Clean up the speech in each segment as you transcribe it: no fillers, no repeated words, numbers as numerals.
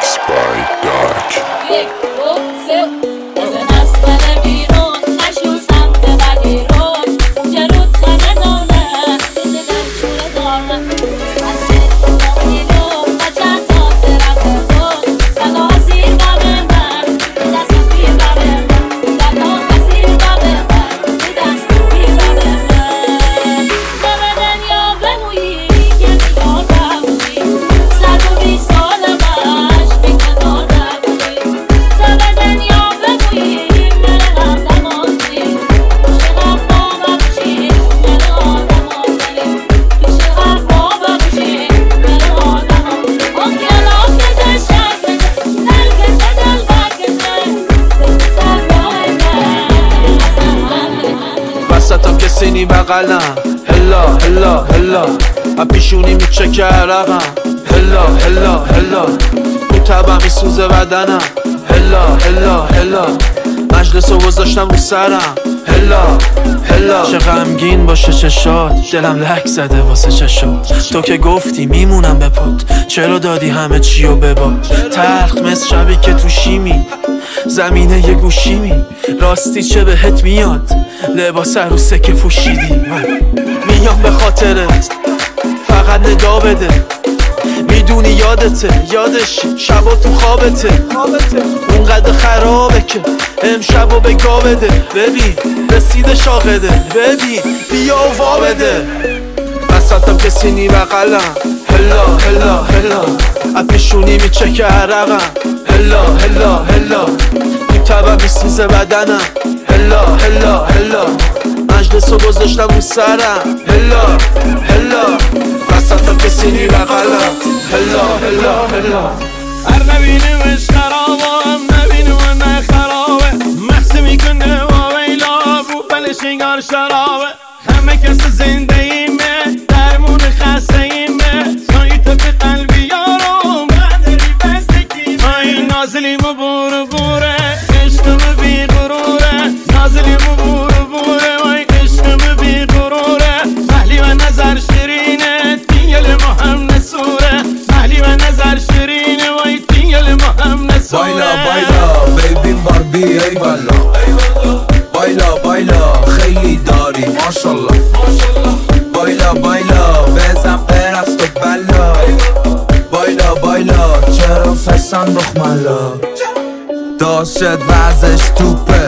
Remix by Dark. وسطم کسی نی بغلم هلا هلا هلا اپیشونی میچکه عرقم هلا هلا هلا تو تبم میسوزه بدنم هلا هلا هلا مجلس رو گذاشتم رو سرم هلا هلا چه غمگین باشه چشات دلم لک زده واسه چشات تو که گفتی میمونم به پات چرا دادی همه چیو بباد تلخ مثل شبی که تو شیمی زمینه یه گوشیمی راستی چه بهت میاد لباس عروسه که پوشیدی میام به خاطرت فقط ندا بده میدونی یادته یادشی شبا تو خوابته اونقدر خرابه که امشبو به گا بده ببین رسیده شاقده ببین بیا و وا بده وسطم کسی نی بغلم هلا هلا هلا اپیشونی میچکه عرقم هلا هلا هلا تو تبم میسوزه بدنم هلا هلا هلا مجلس رو گذاشتم رو سرم هلا هلا وسطم کسی نی بغلم هلا هلا هلا هر نبینیمش خرابم نبینیم نه خرابه محسی میکنه و ویلا بو بلشینگار شرابه همه کس زنده ایمه درمون خسته ایمه سایت به قلبی یارم قدری بستگی آی نازلیم و بور بوره عشقم بی غروره نازلیم و بور بوره وای عشقم بی غروره محلی و نظر شیرینه دیگل ما هم نسوره محلی و نظر شیرینه وای دیگل ما هم نسوره بایلا بایلا بیبی باربی ای والا بایلا بایلا خیلی داری ماشالله بایلا بایلا بزن برست و بلا بایلا بایلا چرا فسان بخمالا داشت وزش توپه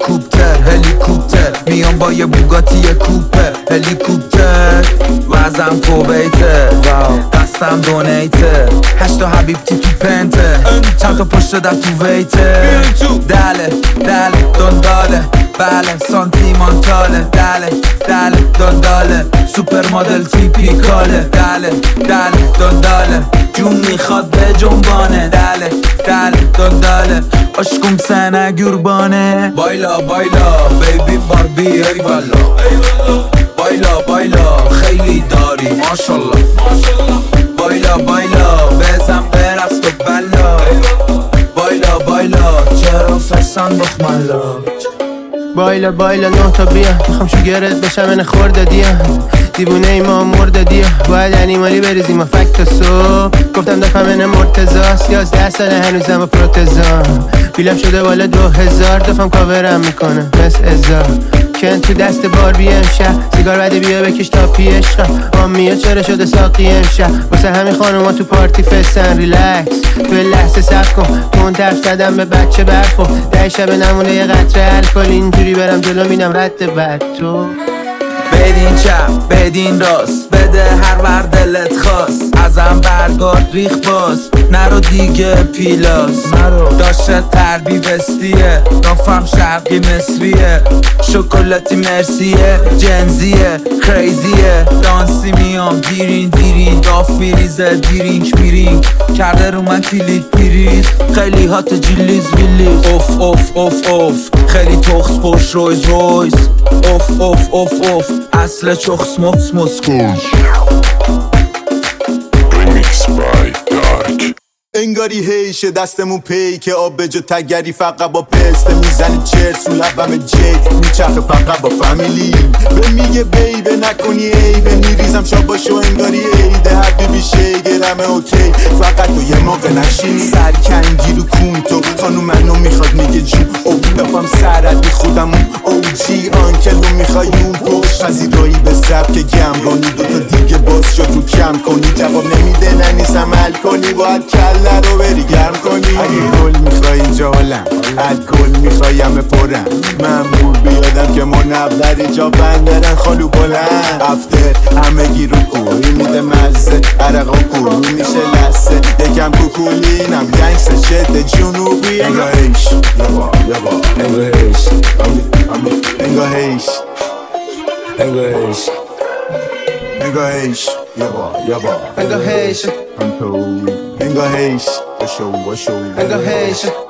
هلیکوپتر میام با یه بوگاتی کوپه هلیکوپتر وزم کوبیته دستم دونیته هشتا حبیبتی تو پنته چند تا پشت در تو ویته دله دنداله بله سانتیمانتاله دله دنداله سوپر مدل تیپیکاله دله دنداله جون میخواد به جنبانه دله دنداله عشقم سنه گربانه بایلا بایلا بیبی باربی ای والا بایلا بایلا خیلی داری ماشالله بایلا بایلا بزن برست و بلا بایلا بایلا چرا فسان بخمالا بایلا بایلا نه تا بیا میخوام شوگرت بشم من خورده دیا دیوونه ای ما مرده دیا باید انیمالی بریزیم و فکت صبح گفتم دفعه من مرتزاست 11 ساله هنوزم با پروتزام بیلم شده بالا 2000 دفعم کاورم میکنه مثل ازا کن تو دست باربی امشب سیگار بده بیا بکش تا پیش آمیا چرا شده ساقی امشب واسه همین خانوما تو پارتی فستن ریلکس تو لحظه صبر کن منتف زدم به بچه برفو 10 شب نمونه یه قطره الکل اینجوری برم جلو مینم رد بد تو بدین چپ بدین راست بده هر ور دلت خواست ازم برگارد ریخ باز نرو دیگه پیلاس داشته تربی وستیه نافم شرقی مصریه شکلاتی مرسیه جنزیه کریزیه دانسی میام دیرین داف میریزه دیرینگ کرده رو من کلید پیریز خیلی هات جیلیز ویلیز اوف خیلی تخص پشت رویز اوف اصل چخص مخص Remix by Dark. انگاری هیشه دستمون پی که آب به جا تگری فقط با پسته میزنی چرس رو لبم جیک میچخه فقط با فامیلی به میگه بیبه نکنی عیبه میریزم شاباشو انگاری عیده حبیبی شیگرمه اوکی فقط تو یه موقع نشینی سرکنگی رو کون تو خانو منو میخواد میگه جون او دفم سرد بی خودمون او جی آنکلو میخوای اون پشت پذیرایی به سب که گمرانی دوتا دیگه باز شد رو کم کنی جواب نمیده ننیس عمل کنی باید کله رو بری گرم کنی اگه گل میخوای اینجا حالم الکل میخوای همه پرم ممنون بیادم که منوری جا بندرن خالو بلند افتر همه گی رو کوی میده مزه عرقا کلو میشه لسه یکم کوکولینم گنگس شد جنوبی انگاهیش یبا انگاهیش انگاهیش انگاهیش انگاهیش یبا انگاهیش انگاهیش بشو انگاهیش